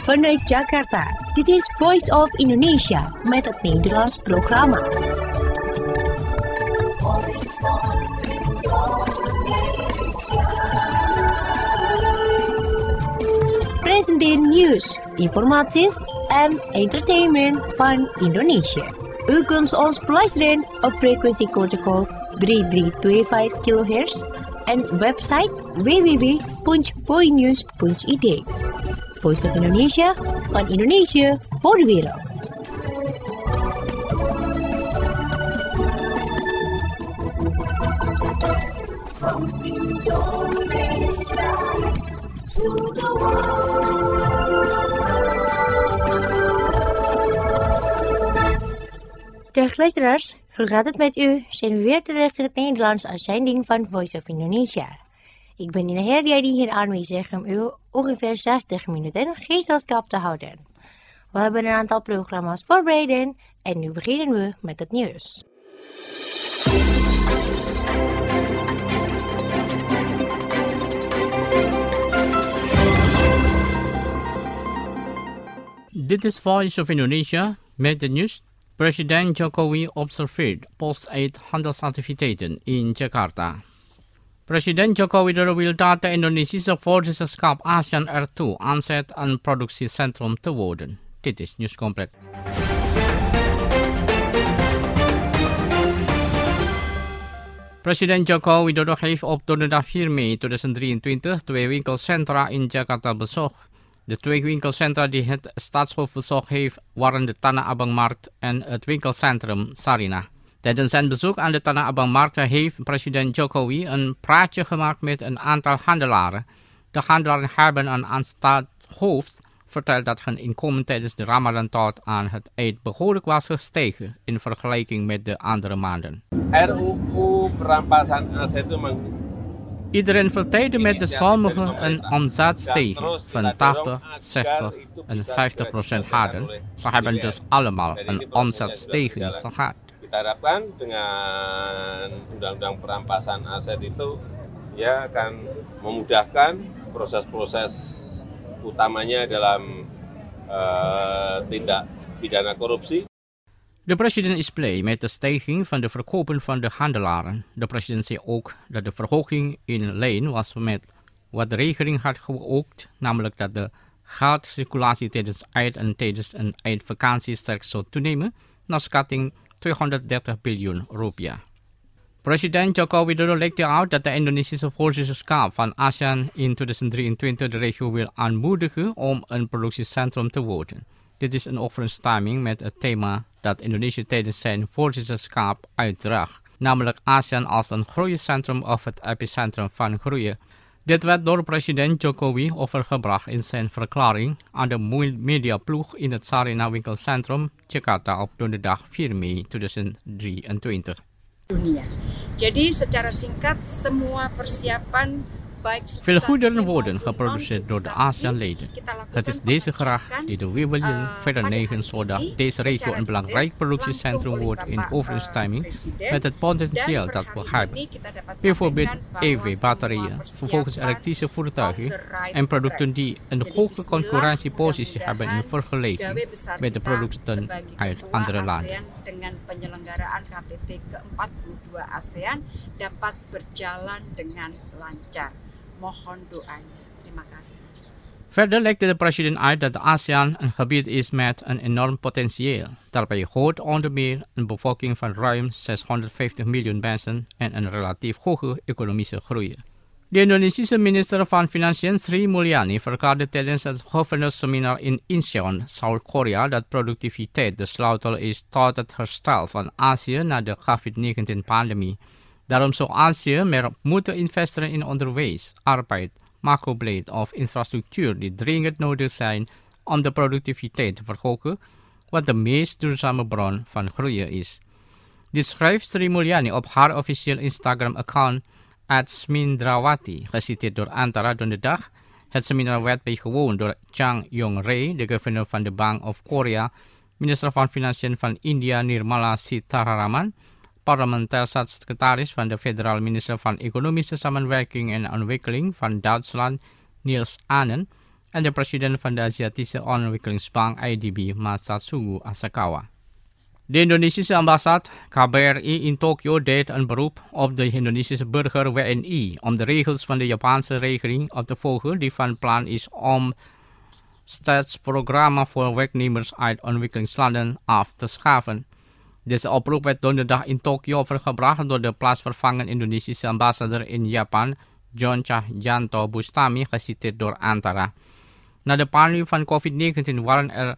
Vanuit Jakarta, dit is Voice of Indonesia met het Nederlands programma. Presenteer nieuws, informaties en entertainment van Indonesia. U kunt ons beluisteren op frequentiecodecode 3325 kHz en website www.voinews.id. Voice of Indonesia, van Indonesië voor de wereld. From Indonesia to the world. Dag luisteraars, hoe gaat het met u? Zijn we weer terug in het Nederlands uitzending van Voice of Indonesia. Ik ben Nina Herdia die hier aanwezig om u ongeveer 60 minuten gezelschap te houden. We hebben een aantal programma's voorbereid en nu beginnen we met het nieuws. Dit is Voice of Indonesia met het nieuws. President Jokowi observeert post-8 handelsactiviteiten in Jakarta. President Joko Widodo wil dat de Indonesische voorzitterschap ASEAN ertoe aanzet een productiecentrum te worden. Dit is Nieuws Compleet. President Joko Widodo heeft op donderdag 4 mei 2023 twee winkelcentra in Jakarta bezocht. De twee winkelcentra die het staatshoofd bezocht heeft waren de Tanah Abang Markt en het winkelcentrum Sarinah. Tijdens zijn bezoek aan de Tanah Abang Markt heeft president Jokowi een praatje gemaakt met een aantal handelaren. De handelaren hebben aan staatshoofd verteld dat hun inkomen tijdens de Ramadan tot aan het Eid behoorlijk was gestegen in vergelijking met de andere maanden. RUU perampasan aset itu Iedereen vertelde met de sommigen een omzetstijging van 80, 60 en 50% hadden. Ze hebben dus allemaal een omzetstijging gehad. Kita harapkan dengan undang-undang perampasan aset itu ya akan memudahkan proses-proses utamanya dalam tindak pidana korupsi. De president is blij met de stijging van de verkopen van de handelaren. De president zei ook dat de verhoging in lijn was met wat de regering had geoogd, namelijk dat de geldcirculatie tijdens Eid en tijdens een Eidvakantie sterk zou toenemen, naar schatting 230 biljoen rupiah. President Joko Widodo legde uit dat de Indonesische voorzitterschap van ASEAN in 2023 de regio wil aanmoedigen om een productiecentrum te worden. Dit is een overeenstemming met het thema dat Indonesië tijdens zijn voorzitterschap uitdraagt, namelijk ASEAN als een groeicentrum of het epicentrum van groei. Dit werd door president Jokowi overgebracht in zijn verklaring aan de mediaploeg in het Sarinah winkelcentrum Jakarta op donderdag 4 mei 2023. Dunia. Jadi secara singkat semua persiapan Veel goederen worden geproduceerd door de ASEAN-leden. Het is deze graag die de wiebelingen verder neigen zodat deze regio een belangrijk productiecentrum wordt in overeenstemming met het potentieel dat we hebben. Bijvoorbeeld EV-batterijen, vervolgens elektrische voertuigen en producten die een hoge concurrentiepositie hebben in vergelijking met de producten uit andere landen. Dengan penyelenggaraan KTT ke-42 ASEAN dapat berjalan dengan lancar. Mohon doanya. Terima kasih. Verder legde de president uit dat de ASEAN een gebied is met een enorm potentieel. Daarbij hoort onder meer een bevolking van ruim 650 miljoen mensen en een relatief hoge economische groei. De Indonesische minister van Financiën Sri Mulyani verklaarde tijdens het gouverneursseminar in Incheon, Zuid-Korea, dat productiviteit de sleutel is tot het herstel van Azië na de COVID-19-pandemie. Daarom zou Azië meer moeten investeren in onderwijs, arbeid, macrobeleid of infrastructuur die dringend nodig zijn om de productiviteit te verhogen, wat de meest duurzame bron van groei is. Dit schrijft Sri Mulyani op haar officieel Instagram-account @smindrawati, geciteerd door Antara donderdag. Het seminar werd bijgewoond door Chang Yong-rae, de gouverneur van de Bank of Korea, minister van Financiën van India Nirmala Sitharaman, parlementair staatssecretaris van de federale minister van Economische Samenwerking en Ontwikkeling van Duitsland Niels Ahnen en de president van de Aziatische Ontwikkelingsbank IDB, Masatsugu Asakawa. De Indonesische ambassade KBRI in Tokio deed een beroep op de Indonesische burger WNI om de regels van de Japanse regering op te volgen die van plan is om staatsprogramma voor werknemers uit ontwikkelingslanden af te schaffen. Deze oproep werd donderdag in Tokio overgebracht door de plaatsvervangend Indonesische ambassadeur in Japan, John Cahyanto Bustami, geciteerd door Antara. Na de pandemie van COVID-19 waren er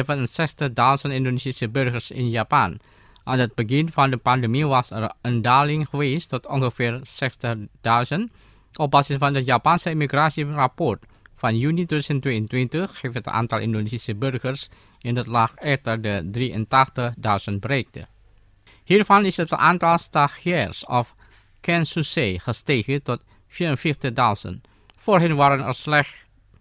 67.000 Indonesische burgers in Japan. Aan het begin van de pandemie was er een daling geweest tot ongeveer 60.000. Op basis van het Japanse immigratierapport van juni 2022 heeft het aantal Indonesische burgers in het land echter de 83.000 bereikt. Hiervan is het aantal stagiairs of kensusei gestegen tot 44.000. Voorheen waren er slechts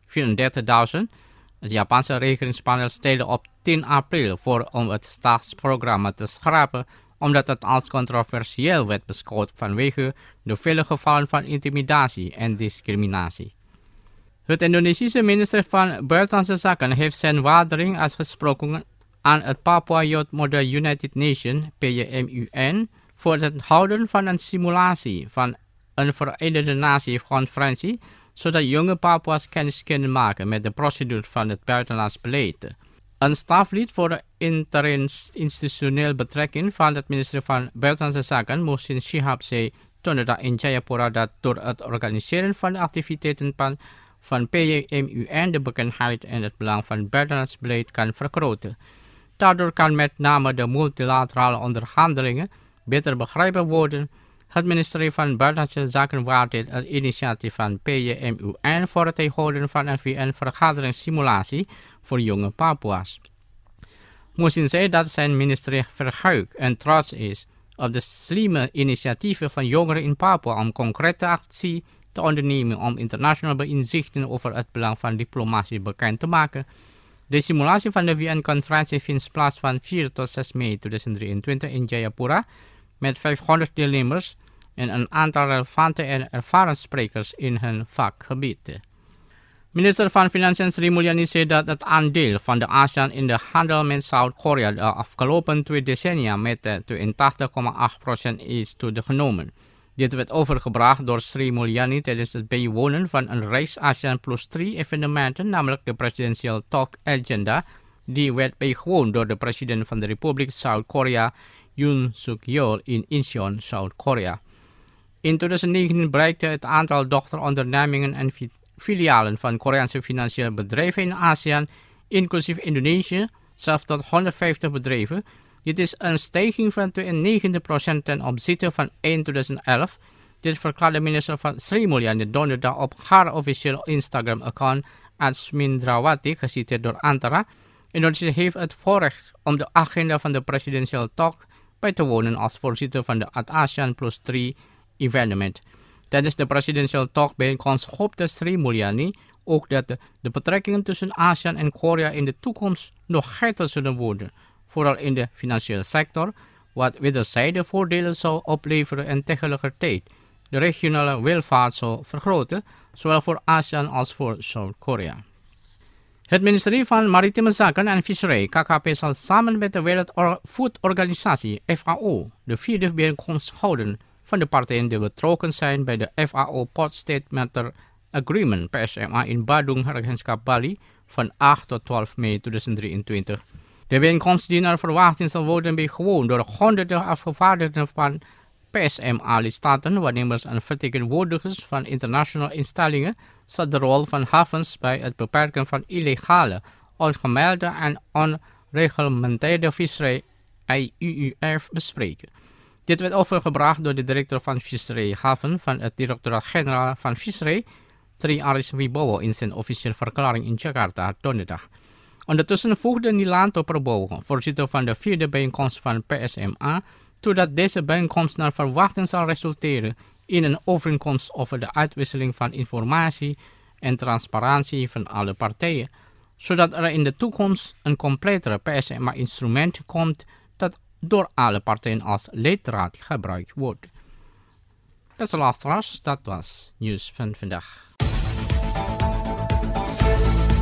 34.000. Het Japanse regeringspanel stelde op 10 april voor om het staatsprogramma te schrapen, omdat het als controversieel werd beschouwd vanwege de vele gevallen van intimidatie en discriminatie. Het Indonesische ministerie van Buitenlandse Zaken heeft zijn waardering uitgesproken aan het Papua Youth Model United Nations (PYMUN) voor het houden van een simulatie van een Verenigde Natie-conferentie, zodat jonge Papua's kennis kunnen maken met de procedure van het buitenlands beleid. Een staflid voor de interinstitutionele betrekking van het ministerie van Buitenlandse Zaken, Mohsin Shihab, zei donderdag in Jayapura dat door het organiseren van de activiteiten van PYMUN de bekendheid en het belang van buitenlands beleid kan vergroten. Daardoor kan met name de multilaterale onderhandelingen beter begrepen worden. Het ministerie van Buitenlandse Zaken waardeert het initiatief van PYMUN voor het houden van een VN-vergaderingssimulatie voor jonge Papua's. Mohsin zei dat zijn ministerie verheugd en trots is op de slimme initiatieven van jongeren in Papua om concrete actie te ondernemen om internationale inzichten over het belang van diplomatie bekend te maken. De simulatie van de VN-conferentie vindt plaats van 4 tot 6 mei 2023 in Jayapura met 500 deelnemers en een aantal relevante en ervaren sprekers in hun vakgebied. Minister van Financiën Sri Mulyani zei dat het aandeel van de ASEAN in de handel met Zuid-Korea de afgelopen 2 decennia met 82,8% is toegenomen. Dit werd overgebracht door Sri Mulyani tijdens het bijwonen van een reeks ASEAN Plus 3 evenementen, namelijk de Presidential Talk Agenda, die werd bijgewoond door de president van de Republiek Zuid-Korea, Yoon Suk-yeol, in Incheon, Zuid-Korea. In 2019 bereikte het aantal dochterondernemingen en filialen van Koreaanse financiële bedrijven in ASEAN, inclusief Indonesië, zelfs tot 150 bedrijven. Dit is een stijging van 92% ten opzichte van 2011. Dit verklaarde minister van Sri Mulyani donderdag op haar officiële Instagram-account @smindrawati, geciteerd door Antara. Indonesië heeft het voorrecht om de agenda van de Presidential Talk bij te wonen als voorzitter van de ASEAN Plus 3 evenement. Tijdens de Presidential Talk bijeenkomst hoopte Sri Mulyani ook dat de betrekkingen tussen ASEAN en Korea in de toekomst nog hechter zullen worden, vooral in de financiële sector, wat wederzijds voordelen zou opleveren en tegelijkertijd de regionale welvaart zou vergroten, zowel voor ASEAN als voor Zuid-Korea. Het ministerie van Maritieme Zaken en Visserij, KKP, zal samen met de Wereldvoedorganisatie, FAO, de 4e bijeenkomst houden van de partijen die betrokken zijn bij de FAO Port State Matter Agreement, PSMA, in Badung, regentschap Bali, van 8 tot 12 mei 2023. De bijeenkomst die naar verwachting zal worden bijgewoond door honderden afgevaardigden van PSMA-lidstaten, waarnemers en vertegenwoordigers van internationale instellingen, zal de rol van havens bij het beperken van illegale, ongemelde en onreglementeerde visserij (IUUF) bespreken. Dit werd overgebracht door de directeur van Visserij Haven van het Directoraat-Generaal van Visserij, Tri Aris Wibowo, in zijn officiële verklaring in Jakarta donderdag. Ondertussen voegde Nilanto Prabowo, voorzitter van de 4e bijeenkomst van PSMA, toe dat deze bijeenkomst naar verwachting zal resulteren in een overeenkomst over de uitwisseling van informatie en transparantie van alle partijen, zodat er in de toekomst een completere PSMA-instrument komt dat door alle partijen als leidraad gebruikt wordt. Beste luisteraars, dat was nieuws van vandaag.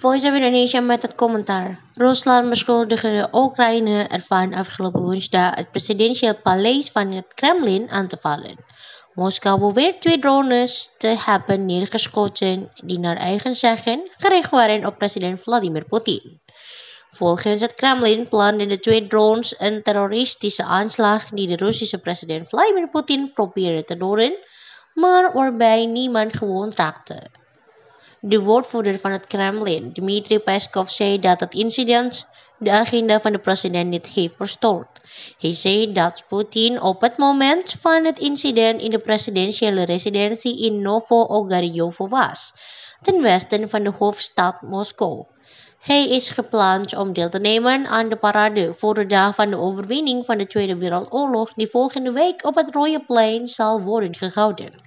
Voice of Indonesia met het commentaar. Rusland beschuldigde de Oekraïne ervan afgelopen woensdag het presidentieel paleis van het Kremlin aan te vallen. Moskou beweert 2 drones te hebben neergeschoten die naar eigen zeggen gericht waren op president Vladimir Poetin. Volgens het Kremlin planden de 2 drones een terroristische aanslag die de Russische president Vladimir Poetin probeerde te doden, maar waarbij niemand gewond raakte. De woordvoerder van het Kremlin, Dmitry Peskov, zei dat het incident de agenda van de president niet heeft verstoord. Hij zei dat Poetin op het moment van het incident in de presidentiële residentie in Novo-Ogaryovo was, ten westen van de hoofdstad Moskou. Hij is gepland om deel te nemen aan de parade voor de dag van de overwinning van de Tweede Wereldoorlog die volgende week op het Rode Plein zal worden gehouden.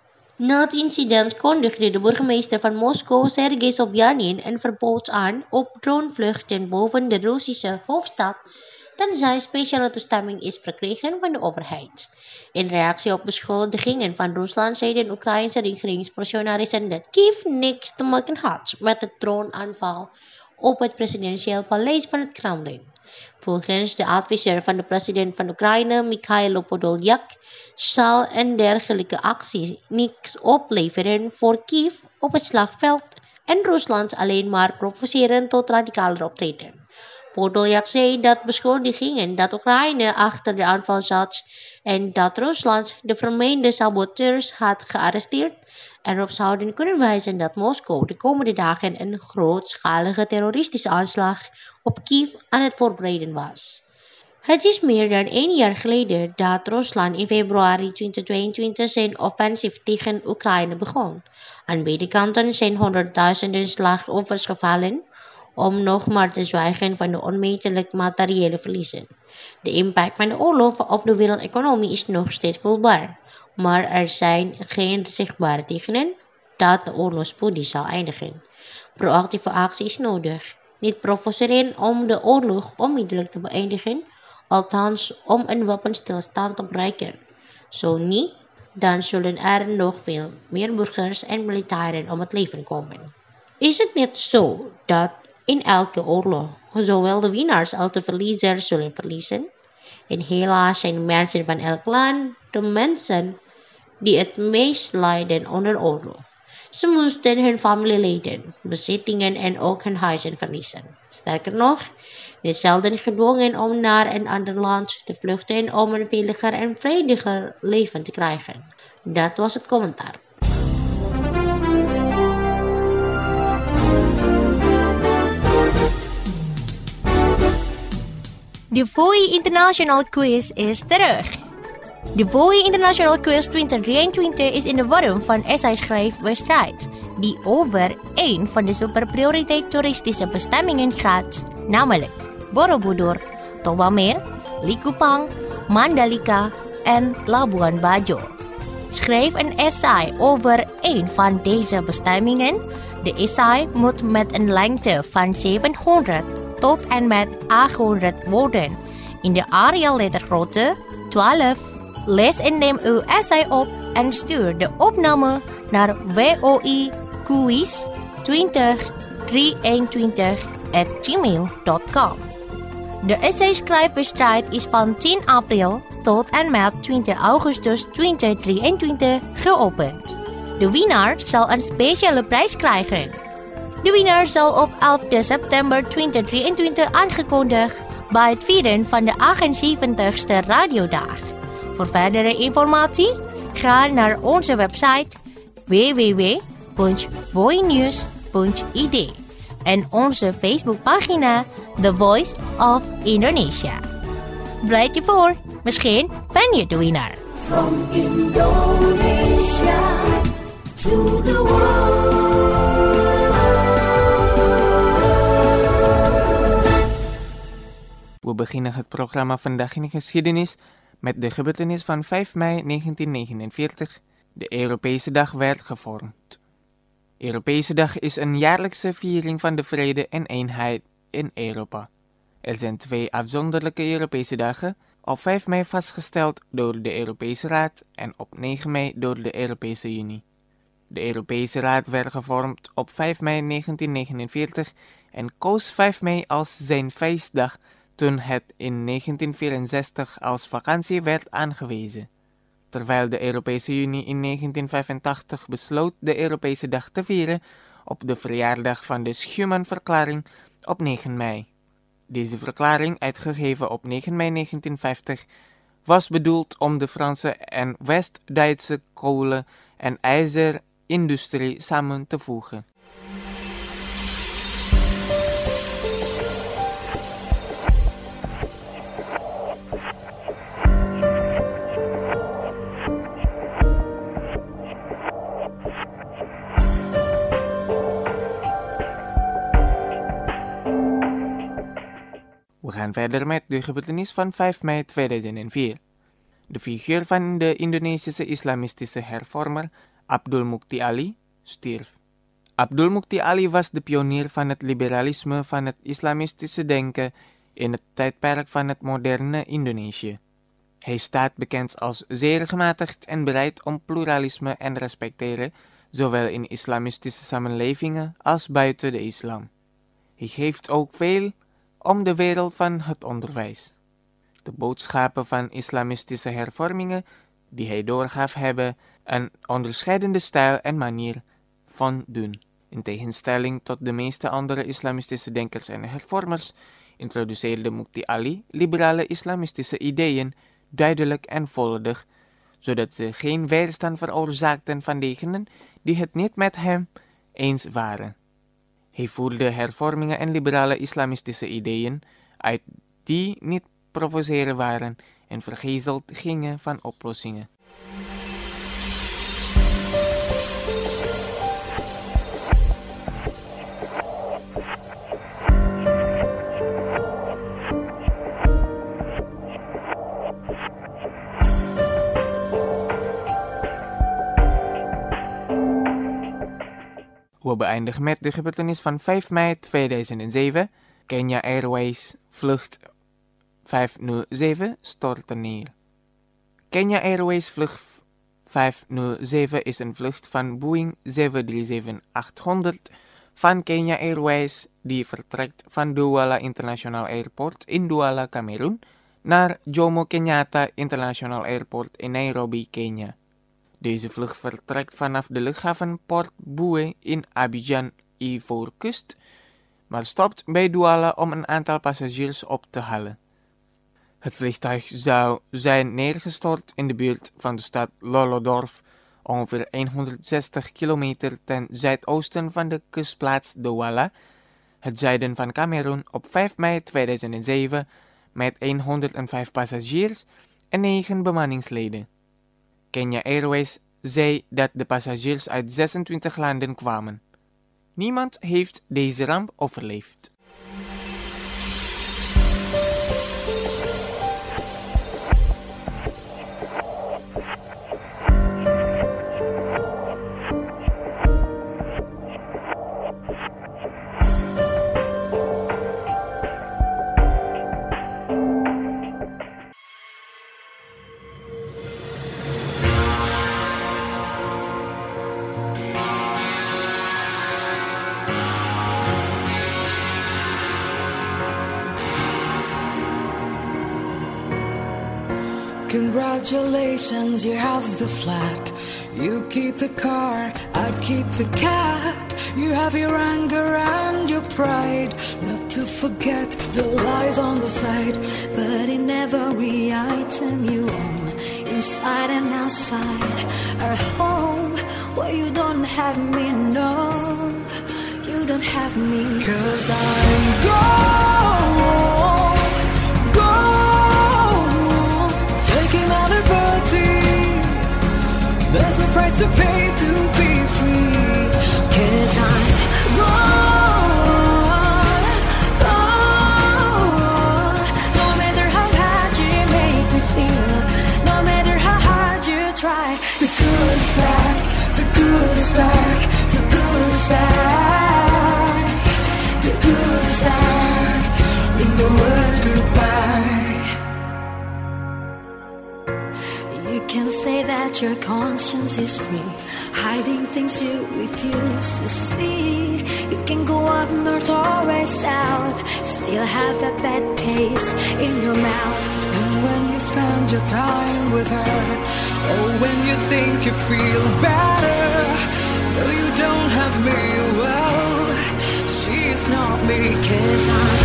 Na het incident kondigde de burgemeester van Moskou, Sergei Sobyanin, een verbod aan op dronevluchten boven de Russische hoofdstad, tenzij speciale toestemming is verkregen van de overheid. In reactie op beschuldigingen van Rusland zei de Oekraïnse regeringsfunctionarissen dat Kiev niks te maken had met de droneaanval op het presidentieel paleis van het Kremlin. Volgens de adviseur van de president van Oekraïne, Mikhailo Podolyak, zal een dergelijke actie niks opleveren voor Kiev op het slagveld en Rusland alleen maar provoceren tot radicaler optreden. Podolyak zei dat beschuldigingen dat Oekraïne achter de aanval zat en dat Rusland de vermeende saboteurs had gearresteerd erop zouden kunnen wijzen dat Moskou de komende dagen een grootschalige terroristische aanslag op Kiev aan het voorbereiden was. Het is meer dan 1 jaar geleden dat Rusland in februari 2022 zijn offensief tegen Oekraïne begon. Aan beide kanten zijn honderdduizenden slachtoffers gevallen, om nog maar te zwijgen van de onmetelijke materiële verliezen. De impact van de oorlog op de wereldeconomie is nog steeds voelbaar, maar er zijn geen zichtbare tekenen dat de oorlog spoedig zal eindigen. Proactieve actie is nodig. Niet provoceren om de oorlog onmiddellijk te beëindigen, althans om een wapenstilstand te bereiken. Zo niet, dan zullen er nog veel meer burgers en militairen om het leven komen. Is het niet zo dat in elke oorlog zowel de winnaars als de verliezers zullen verliezen? En helaas zijn mensen van elk land de mensen die het meest lijden onder oorlog. Ze moesten hun familieleden, bezittingen en ook hun huizen verliezen. Sterker nog, niet zelden gedwongen om naar een ander land te vluchten om een veiliger en vrediger leven te krijgen. Dat was het commentaar. De VOI International Quiz is terug. De VOI International Quiz 2023 is in de vorm van essay-schrijfwedstrijd, die over 1 van de superprioriteit toeristische bestemmingen gaat, namelijk Borobudur, Toba-Mer, Likupang, Mandalika en Labuan Bajo. Schrijf een essay over 1 van deze bestemmingen. De essay moet met een lengte van 700 tot en met 800 woorden in de Arial lettergrootte 12. Lees en neem uw essay op en stuur de opname naar voiquiz2023@gmail.com. De essay-schrijfwedstrijd is van 10 april tot en met 20 augustus 2023 geopend. De winnaar zal een speciale prijs krijgen. De winnaar zal op 11 september 2023 aangekondigd bij het vieren van de 78ste radiodag. Voor verdere informatie, ga naar onze website www.voinews.id en onze Facebookpagina The Voice of Indonesia. Bereid je voor, misschien ben je de winnaar. From Indonesia to the world. We beginnen het programma Vandaag in de Geschiedenis met de gebeurtenis van 5 mei 1949. De Europese Dag werd gevormd. Europese Dag is een jaarlijkse viering van de vrede en eenheid in Europa. Er zijn 2 afzonderlijke Europese dagen, op 5 mei vastgesteld door de Europese Raad en op 9 mei door de Europese Unie. De Europese Raad werd gevormd op 5 mei 1949 en koos 5 mei als zijn feestdag toen het in 1964 als vakantie werd aangewezen. Terwijl de Europese Unie in 1985 besloot de Europese Dag te vieren op de verjaardag van de Schuman-verklaring op 9 mei. Deze verklaring, uitgegeven op 9 mei 1950, was bedoeld om de Franse en West-Duitse kolen- en ijzerindustrie samen te voegen. We gaan verder met de gebeurtenis van 5 mei 2004. De figuur van de Indonesische islamistische hervormer Abdul Mukti Ali stierf. Abdul Mukti Ali was de pionier van het liberalisme van het islamistische denken in het tijdperk van het moderne Indonesië. Hij staat bekend als zeer gematigd en bereid om pluralisme en respecteren, zowel in islamistische samenlevingen als buiten de islam. Hij geeft ook veel om de wereld van het onderwijs. De boodschappen van islamistische hervormingen die hij doorgaf hebben een onderscheidende stijl en manier van doen. In tegenstelling tot de meeste andere islamistische denkers en hervormers introduceerde Mukti Ali liberale islamistische ideeën duidelijk en volledig, zodat ze geen weerstand veroorzaakten van degenen die het niet met hem eens waren. Hij voerde hervormingen en liberale islamistische ideeën uit die niet provoceren waren en vergezeld gingen van oplossingen. We beëindigen met de gebeurtenis van 5 mei 2007. Kenya Airways vlucht 507 stortte neer. Kenya Airways vlucht 507 is een vlucht van Boeing 737-800 van Kenya Airways die vertrekt van Douala International Airport in Douala, Cameroen naar Jomo Kenyatta International Airport in Nairobi, Kenia. Deze vlucht vertrekt vanaf de luchthaven Port Boué in Abidjan, Ivoorkust, maar stopt bij Douala om een aantal passagiers op te halen. Het vliegtuig zou zijn neergestort in de buurt van de stad Lolodorf, ongeveer 160 kilometer ten zuidoosten van de kustplaats Douala, het zuiden van Cameroen, op 5 mei 2007 met 105 passagiers en 9 bemanningsleden. Kenya Airways zei dat de passagiers uit 26 landen kwamen. Niemand heeft deze ramp overleefd. Congratulations, you have the flat. You keep the car, I keep the cat. You have your anger and your pride. Not to forget the lies on the side. But in every item you own, inside and outside our home, where you don't have me, no, you don't have me. 'Cause I'm gone, gone, taking out a liberty. There's a price to pay to be free. 'Cause I'm gone, gone. No matter how bad you make me feel, no matter how hard you try, the good is back, the good is back, the good is back, the good is back. In the word goodbye. you can say that your conscience is free. hiding things you refuse to see. You can go up north or way south, still have that bad taste in your mouth. And when you spend your time with her, or when you think you feel better, no, you don't have me. Well, she's not me, 'cause I'm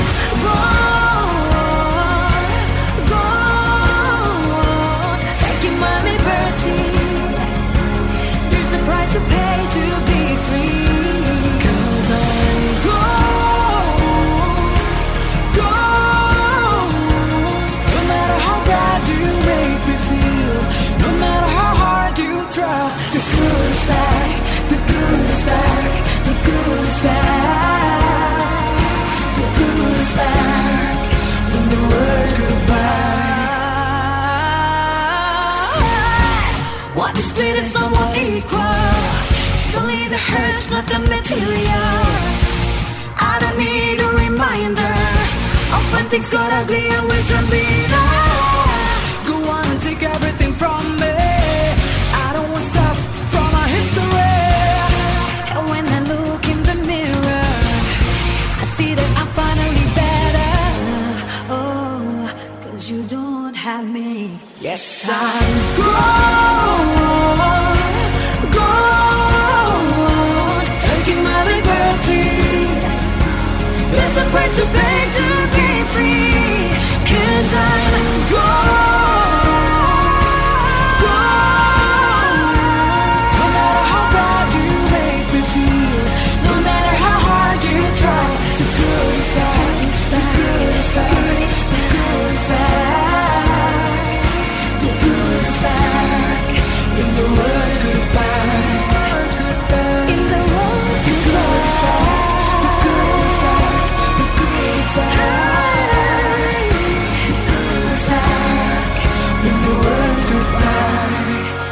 gone, taking my liberty. There's a price to pay to be free. 'Cause I'm gone. No matter how bad you make me feel, no matter how hard you try, the good is back, the good is back, the good is back, the good is back, in the word goodbye. What is split is somewhat equal, it's only the hurt, not the material. I don't need a reminder of when things got ugly and we can be there. Go on and take everything from me, I don't want stuff from our history. And when I look in the mirror, I see that I'm finally better. Oh, 'cause you don't have me. Yes, I'm gone, taking my liberty. There's a price to pay to be free. 'Cause I'm gone. No matter how bad you make me feel, no matter how hard you try, the good is back, the good is back, the good is back, the good is back, in the word goodbye, in the word goodbye, the good is back, the good is back, the good is back, in the word goodbye.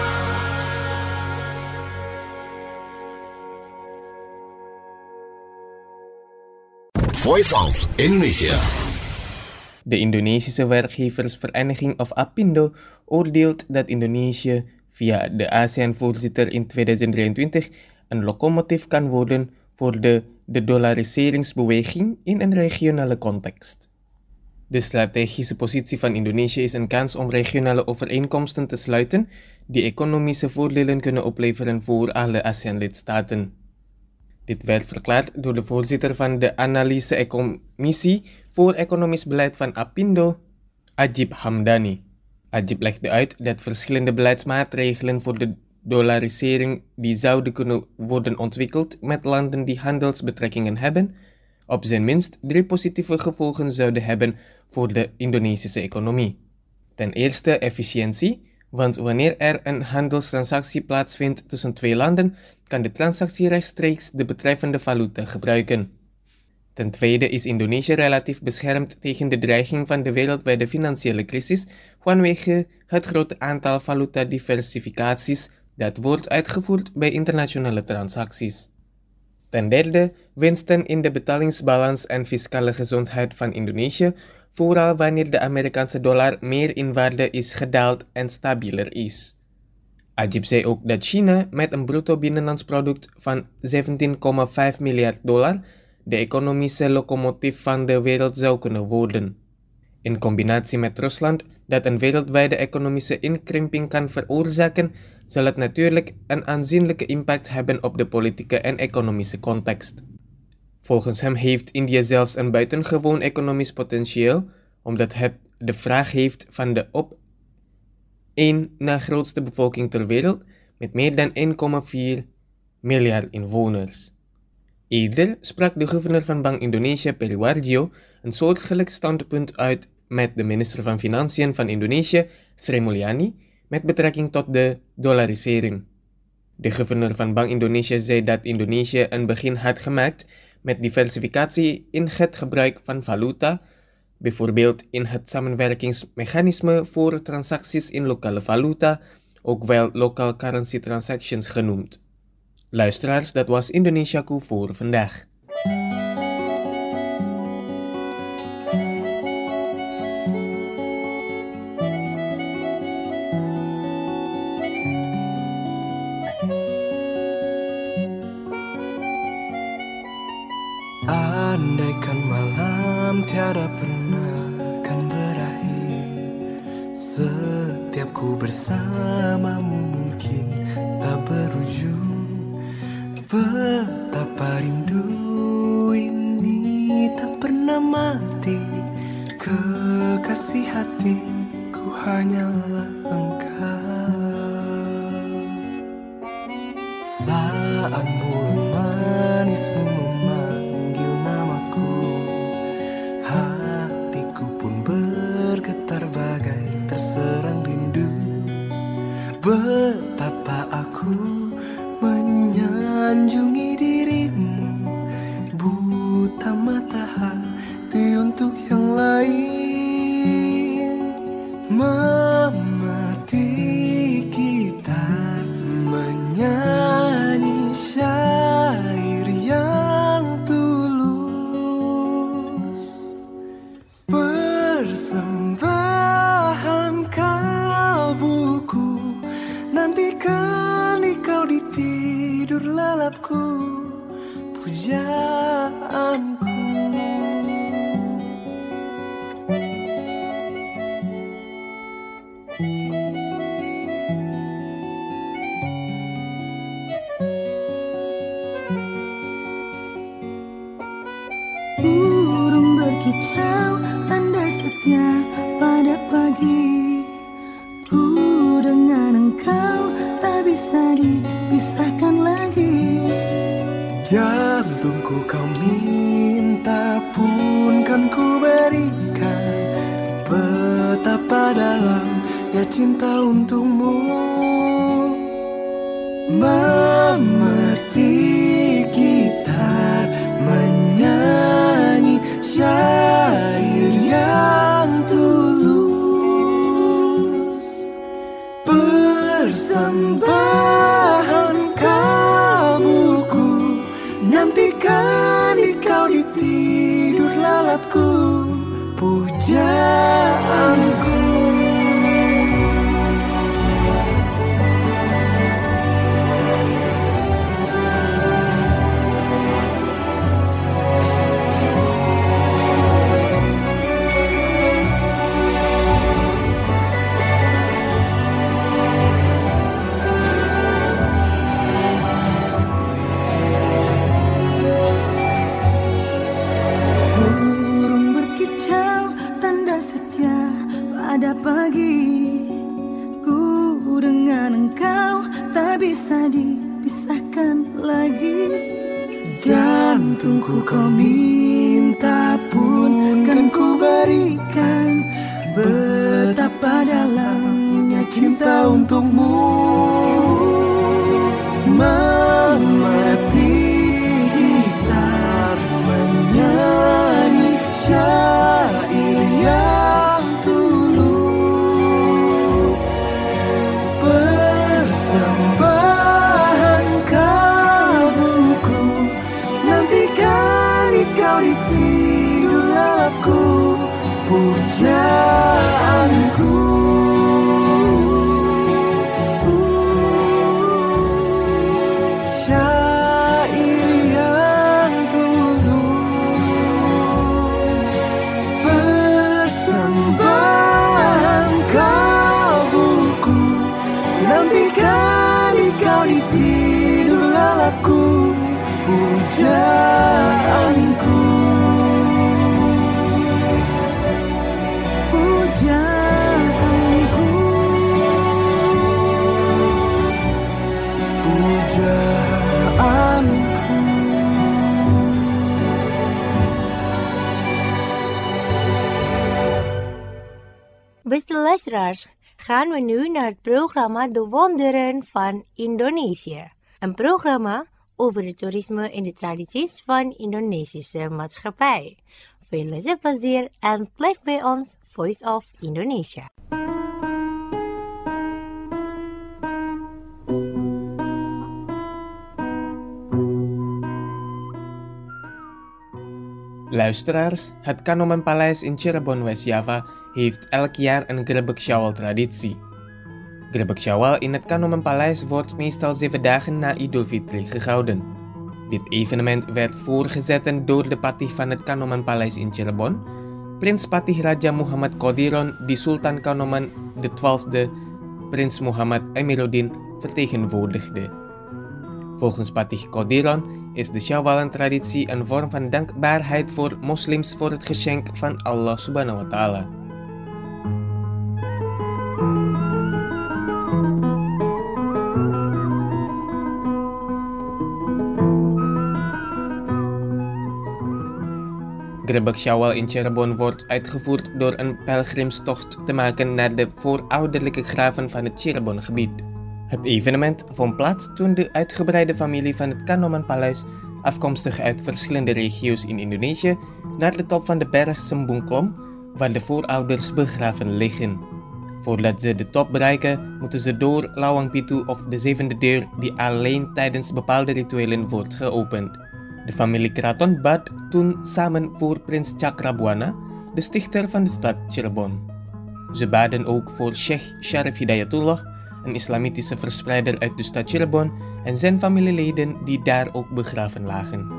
Voice of Indonesia. De Indonesische Werkgeversvereniging of APindo oordeelt dat Indonesië via de ASEAN-voorzitter in 2023 een locomotief kan worden voor de dollariseringsbeweging in een regionale context. De strategische positie van Indonesië is een kans om regionale overeenkomsten te sluiten die economische voordelen kunnen opleveren voor alle ASEAN-lidstaten. Dit werd verklaard door de voorzitter van de Analyse-Commissie voor Economisch Beleid van APindo, Ajib Hamdani. Ajib legde uit dat verschillende beleidsmaatregelen voor de dollarisering die zouden kunnen worden ontwikkeld met landen die handelsbetrekkingen hebben, op zijn minst 3 positieve gevolgen zouden hebben voor de Indonesische economie. Ten eerste efficiëntie, want wanneer er een handelstransactie plaatsvindt tussen 2 landen, kan de transactie rechtstreeks de betreffende valuta gebruiken. Ten tweede is Indonesië relatief beschermd tegen de dreiging van de wereldwijde financiële crisis vanwege het grote aantal valutadiversificaties dat wordt uitgevoerd bij internationale transacties. Ten derde, winsten in de betalingsbalans en fiscale gezondheid van Indonesië, vooral wanneer de Amerikaanse dollar meer in waarde is gedaald en stabieler is. Ajib zei ook dat China met een bruto binnenlands product van $17,5 miljard de economische locomotief van de wereld zou kunnen worden. In combinatie met Rusland, dat een wereldwijde economische inkrimping kan veroorzaken, zal het natuurlijk een aanzienlijke impact hebben op de politieke en economische context. Volgens hem heeft India zelfs een buitengewoon economisch potentieel, omdat het de vraag heeft van de op 1 na grootste bevolking ter wereld met meer dan 1,4 miljard inwoners. Eerder sprak de gouverneur van Bank Indonesia Periwarjo een soortgelijk standpunt uit met de minister van Financiën van Indonesië, Sri Mulyani, met betrekking tot de dollarisering. De gouverneur van Bank Indonesia zei dat Indonesië een begin had gemaakt met diversificatie in het gebruik van valuta, bijvoorbeeld in het samenwerkingsmechanisme voor transacties in lokale valuta, ook wel local currency transactions genoemd. Luisteraars, dat was Indonesiaku voor vandaag. Andaikan malam tiada pernah kan berakhir, setiap ku bersamamu mungkin tak berujung. Betapa rindu ini tak pernah mati, kekasih hatiku hanyalah engkau. Saat mulut manismu memanggil namaku, hatiku pun bergetar bagai terserang rindu. Betapa aku menyanjungi dirimu, buta mata hati untuk yang lain. Memati gitar, menyanyi syair yang tulus, persembahan kalbuku, nantikan kau di tidur lelapku, pujaanku. Burung berkicau, tanda setia pada pagi. Ku dengan engkau tak bisa dipisahkan lagi. Jantungku kau minta pun kan ku berikan, betapa dalamnya cinta untukmu. Memetik gitar, menyanyi syair yang tulus, persembahan kalbuku, nantikan kau di tidur lelapku, pujaanku. Pada pagi, ku dengan engkau tak bisa dipisahkan lagi. Jantungku kau minta pun kan ku berikan, betapa dalamnya cinta untukmu. Memetik gitar, menyanyi syair yang tulus, persembahan kalbuku, nantikan kau di tidur lelapku, pujaanku. Kau di tidur lelapku, pujaanku, pujaanku, pujaanku. Beste luisteraars, gaan we nu naar het programma De Wonderen van Indonesië. Een programma over het toerisme en de tradities van Indonesische maatschappij. Veel luisterplezier en blijf bij ons Voice of Indonesia. Luisteraars, het Kanomenpaleis in Cirebon, West-Java heeft elk jaar een Grebek Syawal traditie. Grebek Syawal in het Kanomenpaleis wordt meestal 7 dagen na Idul Fitri gehouden. Dit evenement werd voorgezet door de patih van het Kanomanpaleis in Cirebon, Prins Patih Raja Muhammad Qadiron, die Sultan Kanoman XII, Prins Muhammad Amiruddin, vertegenwoordigde. Volgens Patih Qadiron is de Syawal-traditie een vorm van dankbaarheid voor moslims voor het geschenk van Allah Subhanahu wa Ta'ala. Grebek Syawal in Cirebon wordt uitgevoerd door een pelgrimstocht te maken naar de voorouderlijke graven van het Cirebongebied. Het evenement vond plaats toen de uitgebreide familie van het Kanomanpaleis, afkomstig uit verschillende regio's in Indonesië, naar de top van de berg Sembung klom, waar de voorouders begraven liggen. Voordat ze de top bereiken, moeten ze door Lawang Pitu of de zevende deur, die alleen tijdens bepaalde rituelen wordt geopend. De familie Kraton bad toen samen voor prins Cakrabuana, de stichter van de stad Cirebon. Ze baden ook voor Sheikh Syarif Hidayatullah, een islamitische verspreider uit de stad Cirebon, en zijn familieleden die daar ook begraven lagen.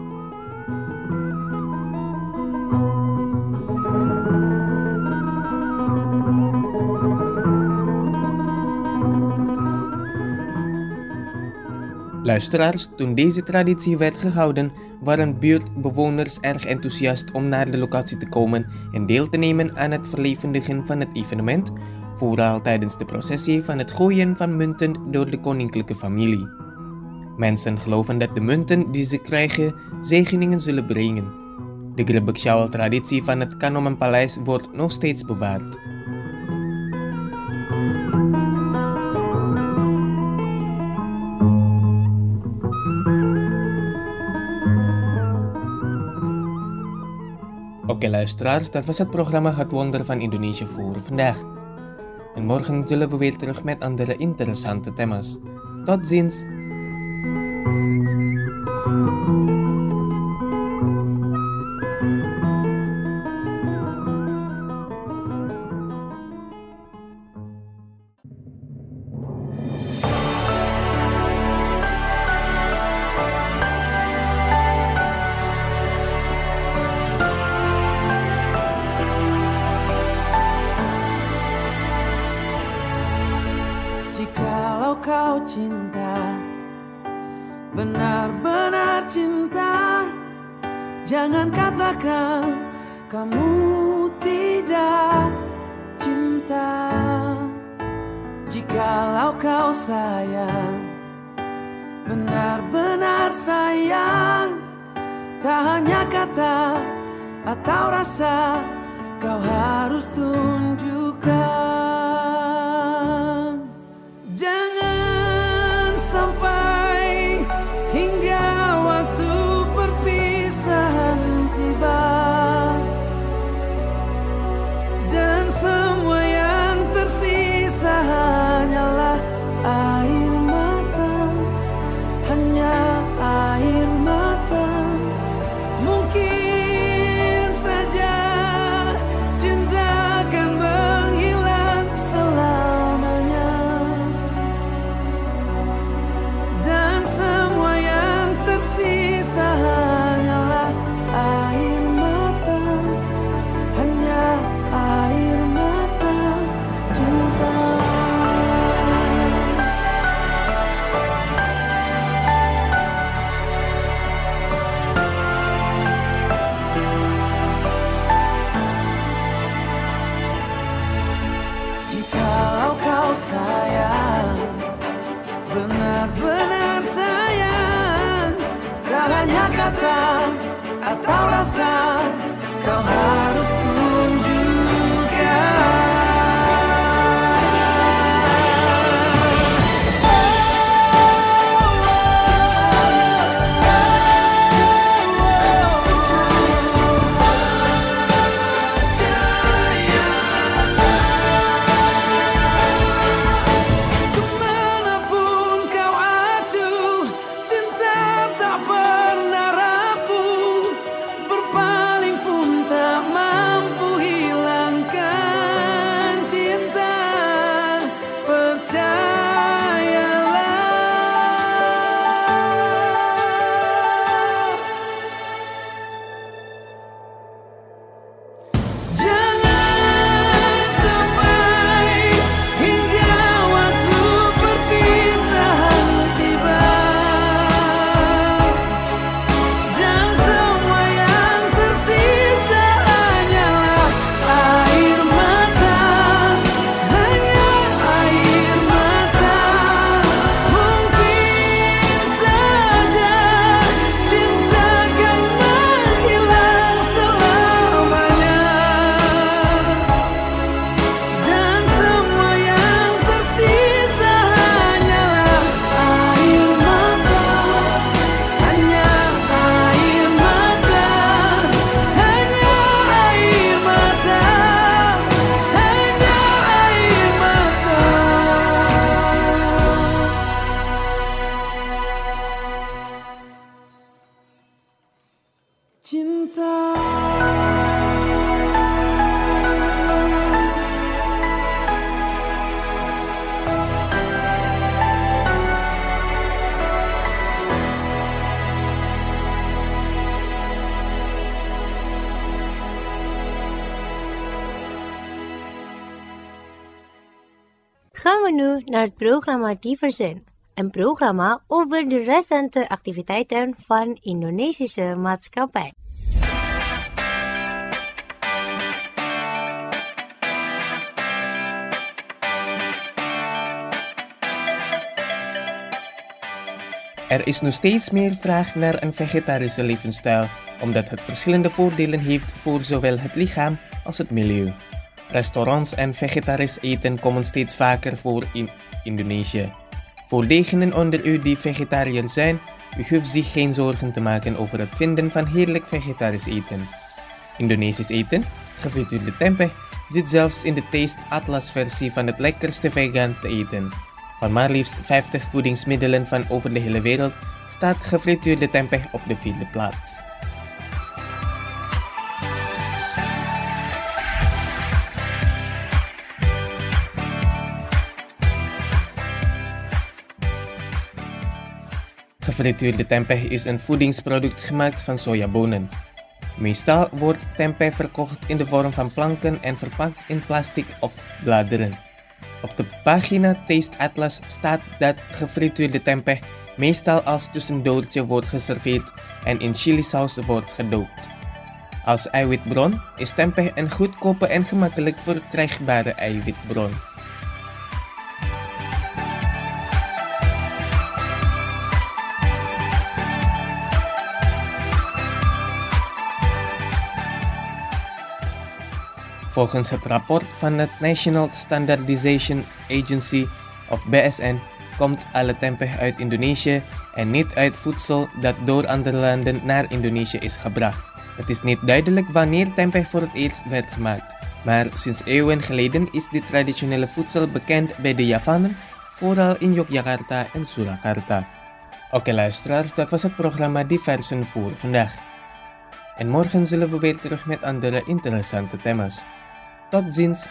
Luisteraars, toen deze traditie werd gehouden, waren buurtbewoners erg enthousiast om naar de locatie te komen en deel te nemen aan het verlevendigen van het evenement, vooral tijdens de processie van het gooien van munten door de koninklijke familie. Mensen geloven dat de munten die ze krijgen zegeningen zullen brengen. De Grebek Syawal-traditie van het Kanomanpaleis wordt nog steeds bewaard. Oké luisteraars, dat was het programma Het Wonder van Indonesië voor vandaag. En morgen zullen we weer terug met andere interessante thema's. Tot ziens! Jikalau kau cinta, benar-benar cinta, jangan katakan kamu tidak cinta. Jikalau kau sayang, benar-benar sayang, tak hanya kata atau rasa, kau harus tunjukkan. Jangan sampai hingga waktu perpisahan tiba, dan semua yang tersisa hanyalah air mata, hanya air mata. Mungkin saja cinta akan menghilang selamanya, dan semua yang tersisa hanyalah air mata, hanya air mata cinta. Jikalau kau sayang, benar-benar sayang, tak hanya kata atau rasa, kau harus kemanapun kau acuh, cinta tak pernah rapuh, berpaling pun tak mampu. cinta. Gaan we nu naar het programma Diversen, een programma over de recente activiteiten van Indonesische maatschappij. Er is nog steeds meer vraag naar een vegetarische levensstijl, omdat het verschillende voordelen heeft voor zowel het lichaam als het milieu. Restaurants en vegetarisch eten komen steeds vaker voor in Indonesië. Voor degenen onder u die vegetariër zijn, u hoeft zich geen zorgen te maken over het vinden van heerlijk vegetarisch eten. Indonesisch eten, gefrituurde tempeh, zit zelfs in de Taste Atlas versie van het lekkerste vegan te eten. Van maar liefst 50 voedingsmiddelen van over de hele wereld staat gefrituurde tempeh op de 4e plaats. Gefrituurde tempeh is een voedingsproduct gemaakt van sojabonen. Meestal wordt tempeh verkocht in de vorm van planken en verpakt in plastic of bladeren. Op de pagina Taste Atlas staat dat gefrituurde tempeh meestal als tussendoortje wordt geserveerd en in chilisaus wordt gedoopt. Als eiwitbron is tempeh een goedkope en gemakkelijk verkrijgbare eiwitbron. Volgens het rapport van het National Standardization Agency of BSN komt alle tempeh uit Indonesië en niet uit voedsel dat door andere landen naar Indonesië is gebracht. Het is niet duidelijk wanneer tempeh voor het eerst werd gemaakt, maar sinds eeuwen geleden is dit traditionele voedsel bekend bij de Javanen, vooral in Yogyakarta en Surakarta. Oké luisteraars, dat was het programma Diversen voor vandaag. En morgen zullen we weer terug met andere interessante thema's. Tot ziens!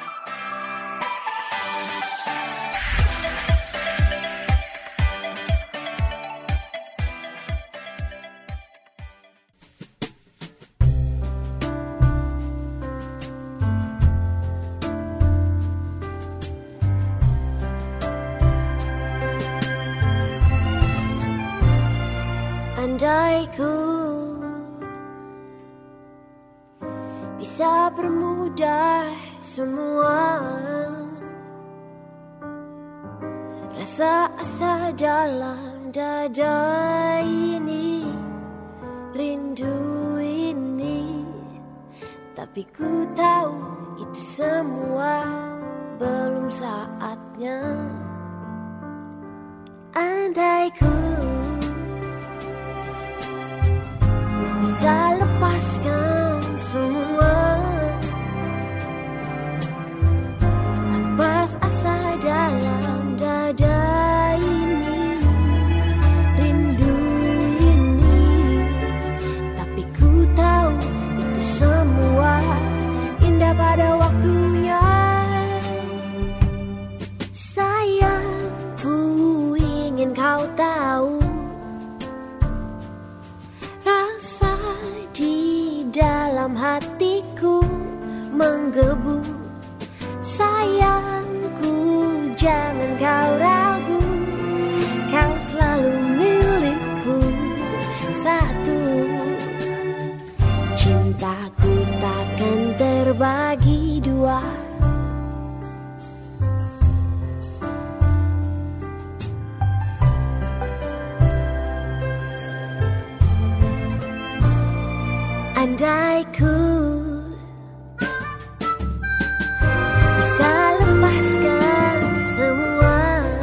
Andai ku bisa permudah semua, rasa asa dalam dada ini, rindu ini, tapi ku tahu itu semua belum saatnya. Andai ku bisa lepaskan semua, lepas asa dalam dada ini, rindu ini, tapi ku tahu itu semua indah pada waktunya. Sayang, ku ingin kau tahu rasa di dalam hatiku menggebu. Sayangku, jangan kau ragu, kau selalu milikku satu. Cintaku takkan terbagi dua. Andai ku bisa lepaskan semua,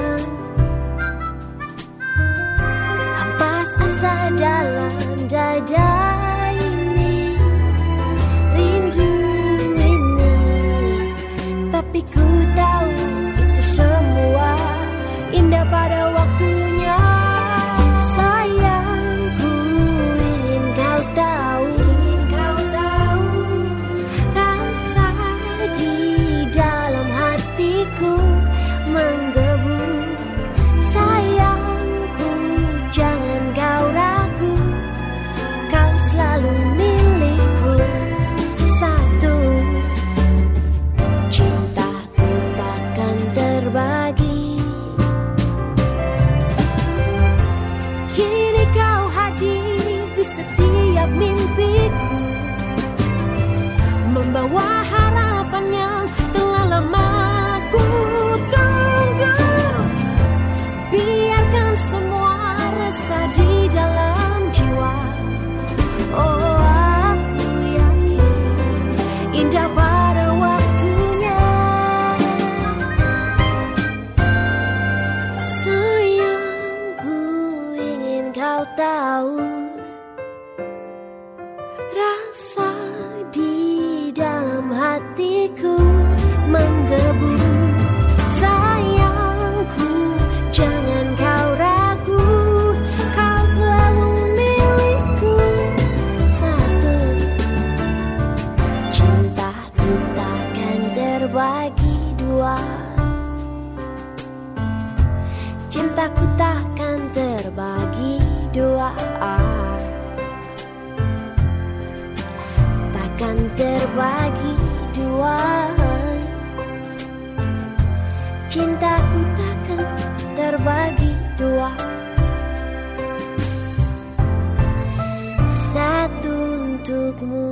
hampas asa dalam dada ini, rindu ini, tapi ku tahu itu semua indah pada waktunya. Sayangku, ingin kau tahu membawa harapan yang telah lama ku tunggu. Biarkan semua resah di dalam jiwa. Oh, aku yakin indah pada waktunya. Sayangku, ingin kau tahu rasa di dalam hatiku menggebu. Sayangku, jangan kau ragu, kau selalu milikku. Satu, cintaku takkan terbagi dua. Cintaku takkan terbagi dua. Takkan terbagi dua. Cintaku takkan terbagi dua. Satu untukmu.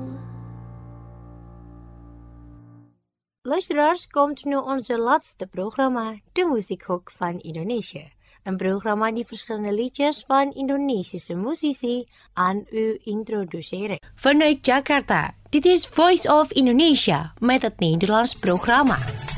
Luisteraars, komt nu onze laatste programma, de Muziekhoek van Indonesië. Een programma die verschillende liedjes van Indonesische muzici aan u introduceren. Vanuit Jakarta, dit is Voice of Indonesia met het Nederlands programma.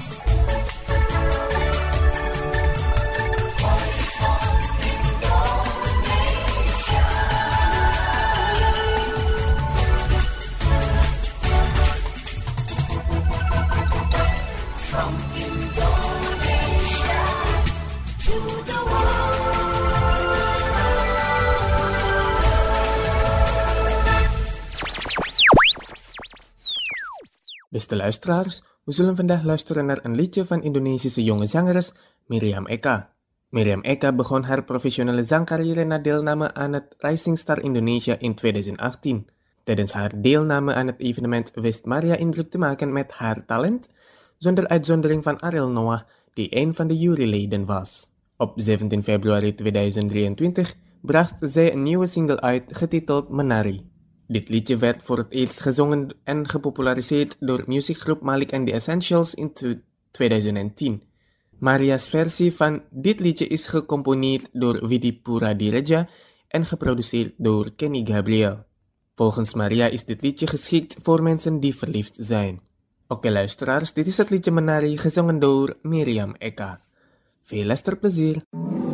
Beste luisteraars, we zullen vandaag luisteren naar een liedje van Indonesische jonge zangeres Miriam Eka. Miriam Eka begon haar professionele zangcarrière na deelname aan het Rising Star Indonesia in 2018. Tijdens haar deelname aan het evenement wist Maria indruk te maken met haar talent, zonder uitzondering van Ariel Noah, die een van de juryleden was. Op 17 februari 2023 bracht zij een nieuwe single uit getiteld Menari. Dit liedje werd voor het eerst gezongen en gepopulariseerd door muziekgroep Malik and the Essentials in 2010. Maria's versie van dit liedje is gecomponeerd door Widi Puradireja en geproduceerd door Kenny Gabriel. Volgens Maria is dit liedje geschikt voor mensen die verliefd zijn. Oké luisteraars, dit is het liedje Menari gezongen door Miriam Eka. Veel luisterplezier!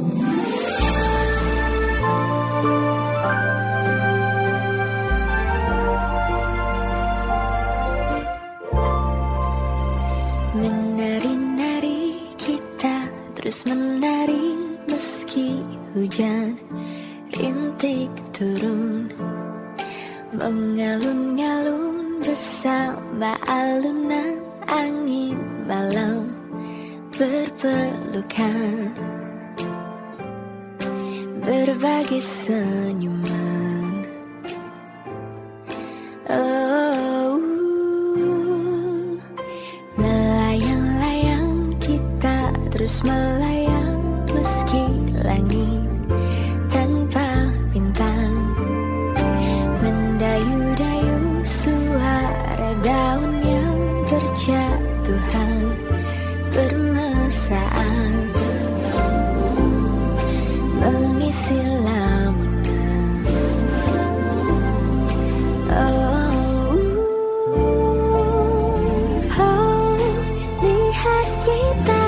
Menari-nari kita terus menari meski hujan rintik turun, mengalun-ngalun bersama alunan angin malam berpelukan, berbagi senyuman. Oh, melayang-layang kita terus melayang meski langit tanpa bintang, mendayu-dayu suara daun yang berjatuhan, bermesraan mengisi lamunan. Lihat kita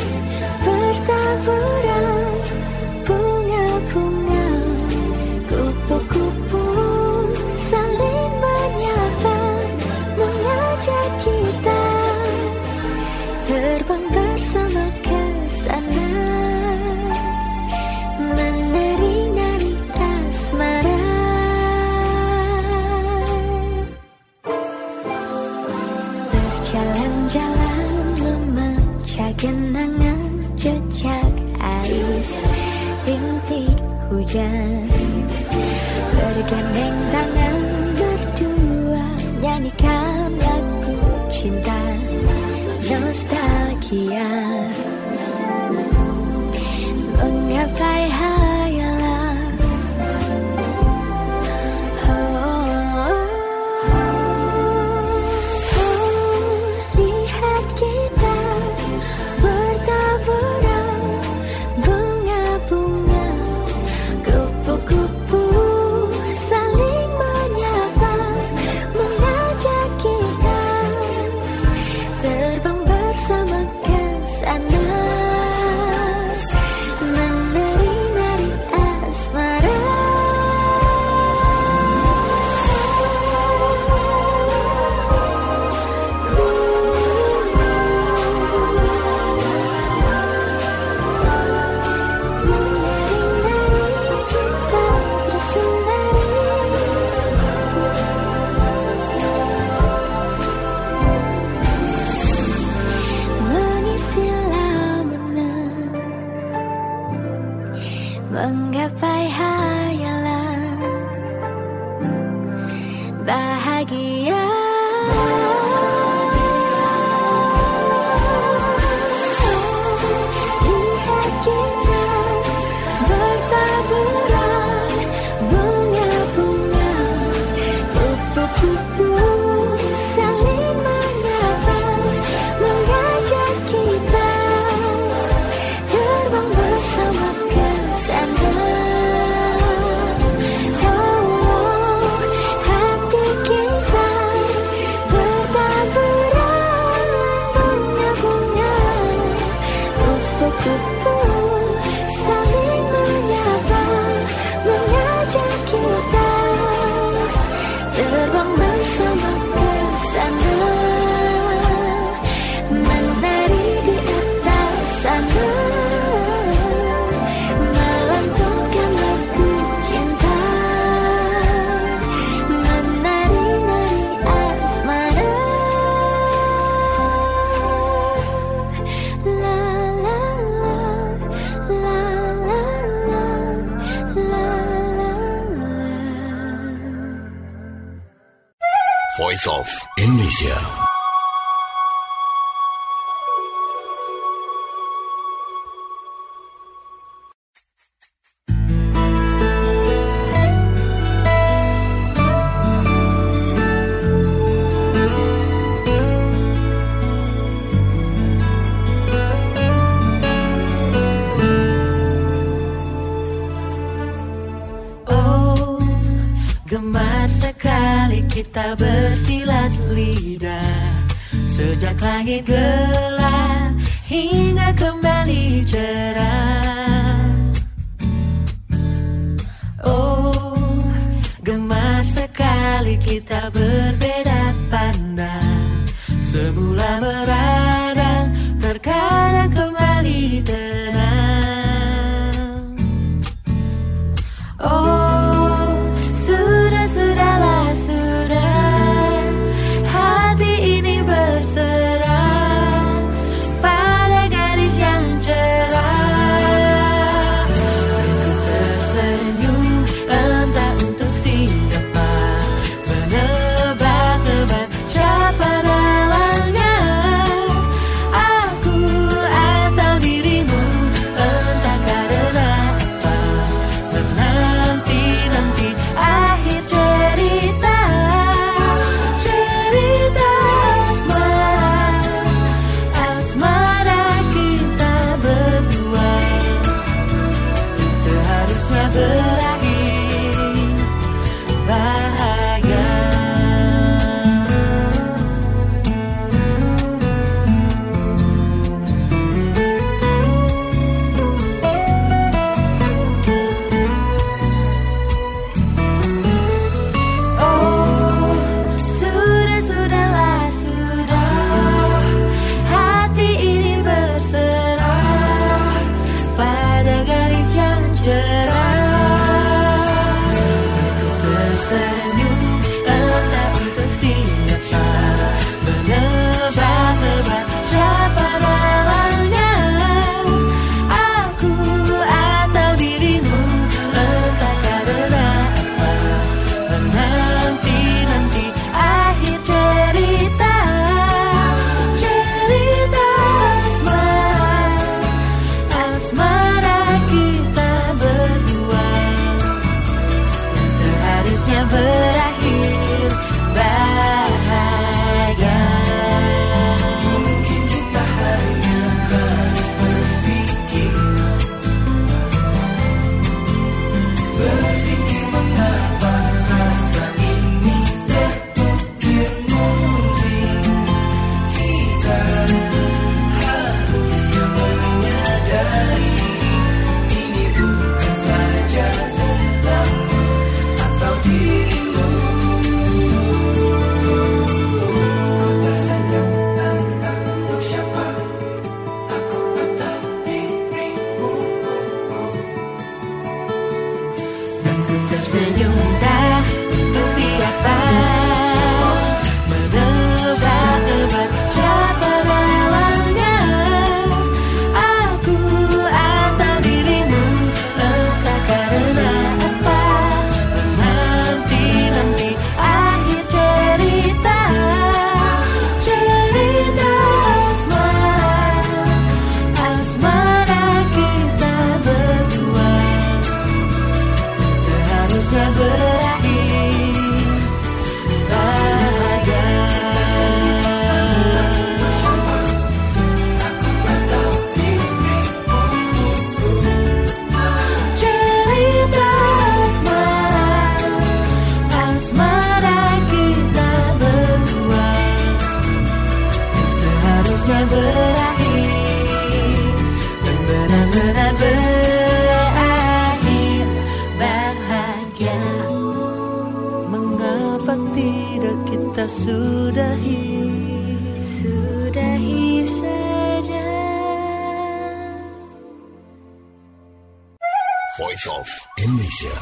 bertaburan bunga-bunga, kupu-kupu saling menyapa, mengajak kita terbang bersama ke sana, menari-nari asmara. Berjalan-jalan memecah genangan jejak air rintik hujan, bergandeng tangan berdua nyanyikan lagu cinta nostalgia, menggapai hayalan. bahagia. Lihat kita bertaburan, bunga-bunga, kupu-kupu saling menyapa, mengajak kita terbang bersama ke sana. Hati kita bertaburan, bunga-bunga, kupu-kupu saling menyapa, mengajak kita terbang bersama ke sana, menari di atas sana, melantungkan lagu cinta, menari-nari asmara. La la la, la la la, la la la. Voice of Indonesia. Oh, gemar sekali kita bersilat lidah, sejak langit gelap hingga kembali cerah. Oh, gemar sekali kita berbeda pandang, semula meradang, terkadang kembali tenang. Oh, sudahlah, sudah, hati ini berserah pada garis yang cerah. Aku tersenyum, entah untuk siapa, menebak-nebak siapa dalangnya. Aku atau dirimu, entah karena apa, menanti-nanti akhir cerita. Cerita asmara kita berdua, yang seharusnya berakhir bahagia. Oh, sudahlah, sudah, hati ini berserah pada garis yang cerah. Aku tersenyum, entah untuk siapa, menebak-nebak siapa dalangnya. Aku atau dirimu, entah karena apa, menanti-nanti akhir cerita. Cerita asmara kita berdua, yang seharusnya berakhir bahagia. Mungkin kita hanya harus berpikir mengapa rasa ini terukir. Mungkin kita harusnya menyadari ini bukan saja tentangmu atau dirimu. Kenapa tidak kita sudahi? Sudahi saja. Voice of Indonesia.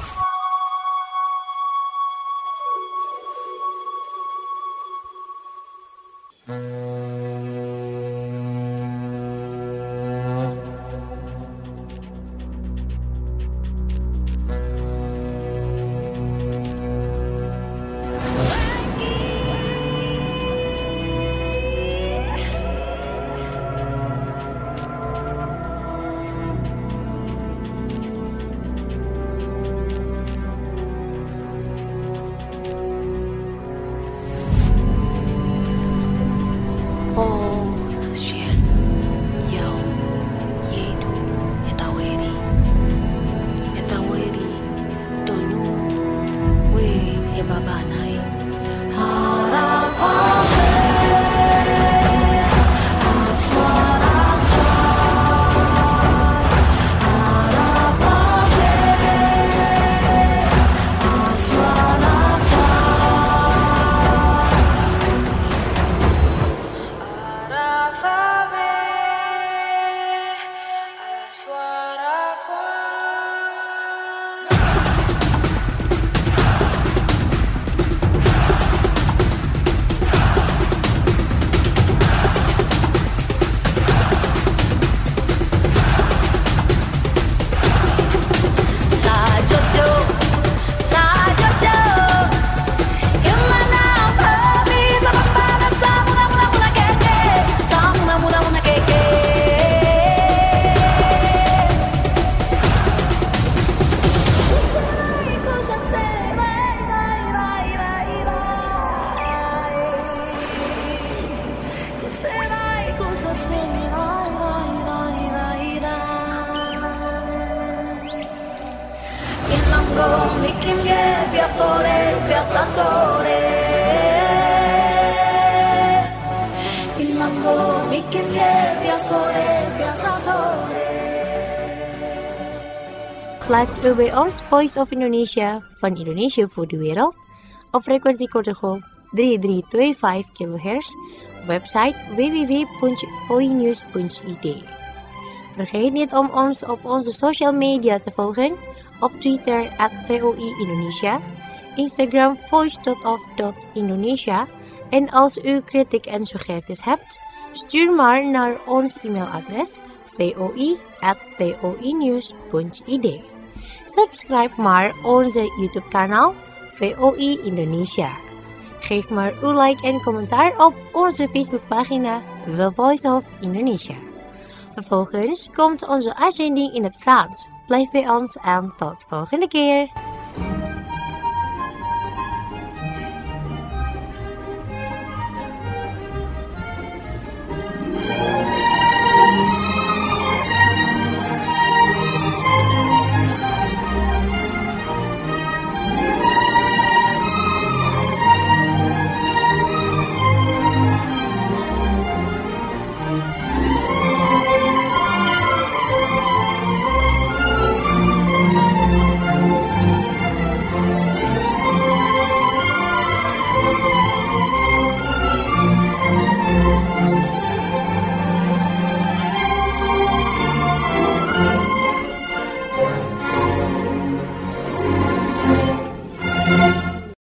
Geluid u bij ons Voice of Indonesia van Indonesia voor de wereld op frequentie korte golf 3325 kHz, website www.voinews.id. Vergeet niet om ons op onze social media te volgen, op Twitter @VOI Indonesia, Instagram voice.of.indonesia en als u kritiek en suggesties hebt, stuur maar naar ons e-mailadres voi@voinews.id. Subscribe maar onze YouTube kanaal VOI Indonesia. Geef maar uw like en commentaar op onze Facebookpagina The Voice of Indonesia. Vervolgens komt onze uitzending in het Frans. Blijf bij ons en tot volgende keer.